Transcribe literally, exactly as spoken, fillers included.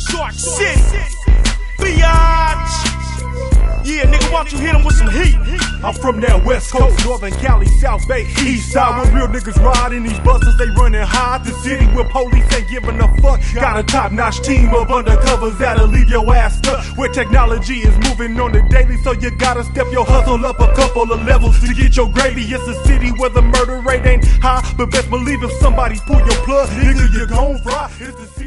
Shark City, biatch. Yeah, nigga, why don't you hit him with some heat? I'm from that West Coast, Northern Cali, South Bay, East Side, where real niggas ride in these buses, they running hard. The city where police ain't giving a fuck. Got a top-notch team of undercovers that'll leave your ass stuck. Where technology is moving on the daily, so you gotta step your hustle up a couple of levels to get your gravy. It's a city where the murder rate ain't high, but best believe if somebody pull your plug, nigga, you gon' fry. It's the